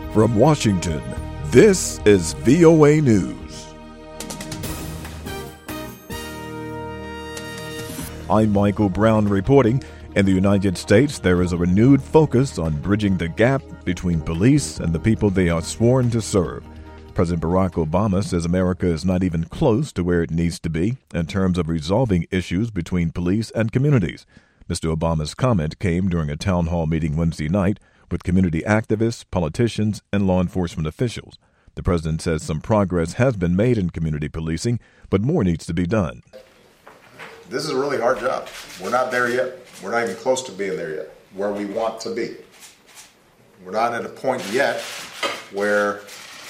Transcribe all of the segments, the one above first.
From Washington, this is VOA News. I'm Michael Brown reporting. In the United States, there is a renewed focus on bridging the gap between police and the people they are sworn to serve. President Barack Obama says America is not even close to where it needs to be in terms of resolving issues between police and communities. Mr. Obama's comment came during a town hall meeting Wednesday night with community activists, politicians, and law enforcement officials. The president says some progress has been made in community policing, but more needs to be done. This is a really hard job. We're not there yet. We're not even close to being there yet, where we want to be. We're not at a point yet where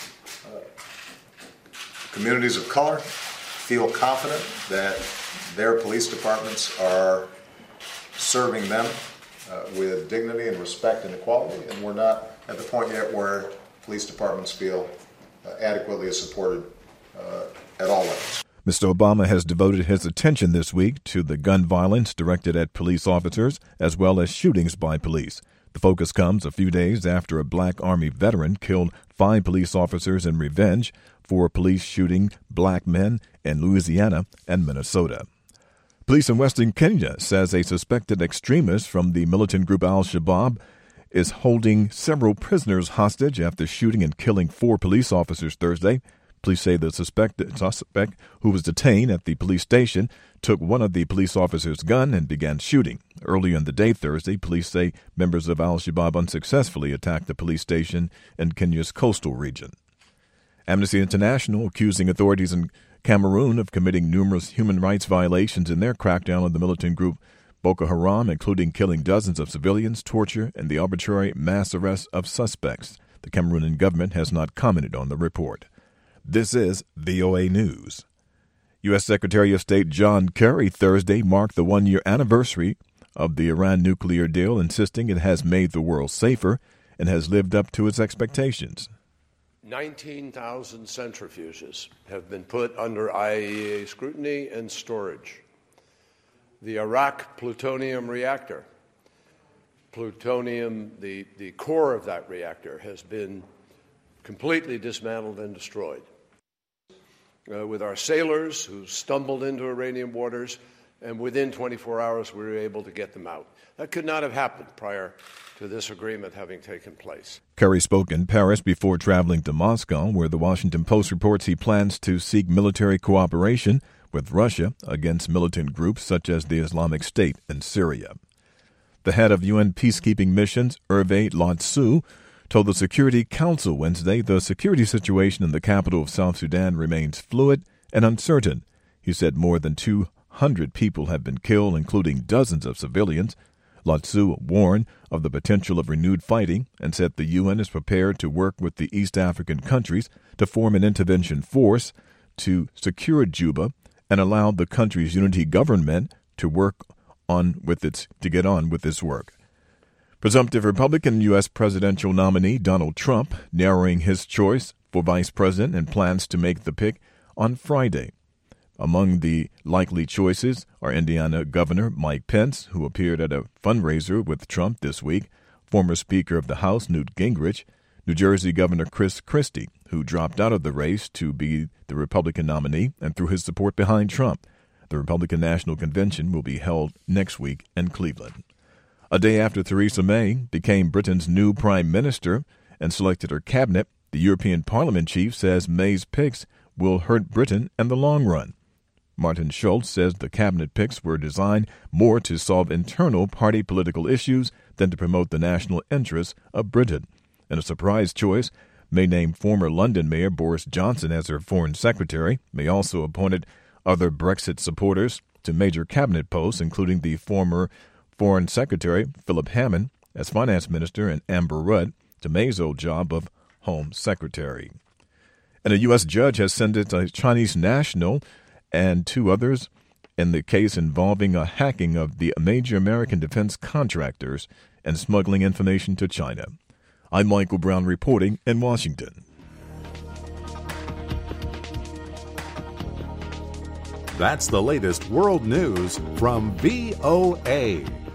communities of color feel confident that their police departments are serving them with dignity and respect and equality, and we're not at the point yet where police departments feel adequately supported at all levels. Mr. Obama has devoted his attention this week to the gun violence directed at police officers as well as shootings by police. The focus comes a few days after a Black Army veteran killed 5 police officers in revenge for police shooting black men in Louisiana and Minnesota. Police in Western Kenya says a suspected extremist from the militant group Al-Shabaab is holding several prisoners hostage after shooting and killing 4 police officers Thursday. Police say the suspect, who was detained at the police station, took one of the police officers' gun and began shooting. Earlier in the day Thursday, police say members of Al-Shabaab unsuccessfully attacked the police station in Kenya's coastal region. Amnesty International accusing authorities in Cameroon of committing numerous human rights violations in their crackdown on the militant group Boko Haram, including killing dozens of civilians, torture, and the arbitrary mass arrest of suspects. The Cameroonian government has not commented on the report. This is VOA News. U.S. Secretary of State John Kerry Thursday marked the 1-year anniversary of the Iran nuclear deal, insisting it has made the world safer and has lived up to its expectations. 19,000 centrifuges have been put under IAEA scrutiny and storage. The Iraq plutonium reactor, the core of that reactor has been completely dismantled and destroyed. With our sailors who stumbled into Iranian waters, and within 24 hours we were able to get them out. That could not have happened prior to this agreement having taken place. Kerry spoke in Paris before traveling to Moscow, where the Washington Post reports he plans to seek military cooperation with Russia against militant groups such as the Islamic State in Syria. The head of UN peacekeeping missions, Hervé Ladsou, told the Security Council Wednesday the security situation in the capital of South Sudan remains fluid and uncertain. He said more than 200 people have been killed, including dozens of civilians. Ladsou warned of the potential of renewed fighting and said the UN is prepared to work with the East African countries to form an intervention force to secure Juba and allow the country's unity government to get on with its work. Presumptive Republican U.S. presidential nominee Donald Trump narrowing his choice for vice president and plans to make the pick on Friday. Among the likely choices are Indiana Governor Mike Pence, who appeared at a fundraiser with Trump this week, former Speaker of the House Newt Gingrich, New Jersey Governor Chris Christie, who dropped out of the race to be the Republican nominee and threw his support behind Trump. The Republican National Convention will be held next week in Cleveland. A day after Theresa May became Britain's new prime minister and selected her cabinet, the European Parliament chief says May's picks will hurt Britain in the long run. Martin Schulz says the cabinet picks were designed more to solve internal party political issues than to promote the national interests of Britain. In a surprise choice, May named former London Mayor Boris Johnson as her foreign secretary. May also appointed other Brexit supporters to major cabinet posts, including the former Foreign Secretary Philip Hammond as finance minister and Amber Rudd to May's old job of Home Secretary. And a U.S. judge has sentenced a Chinese national and 2 others in the case involving a hacking of the major American defense contractors and smuggling information to China. I'm Michael Brown reporting in Washington. That's the latest world news from VOA.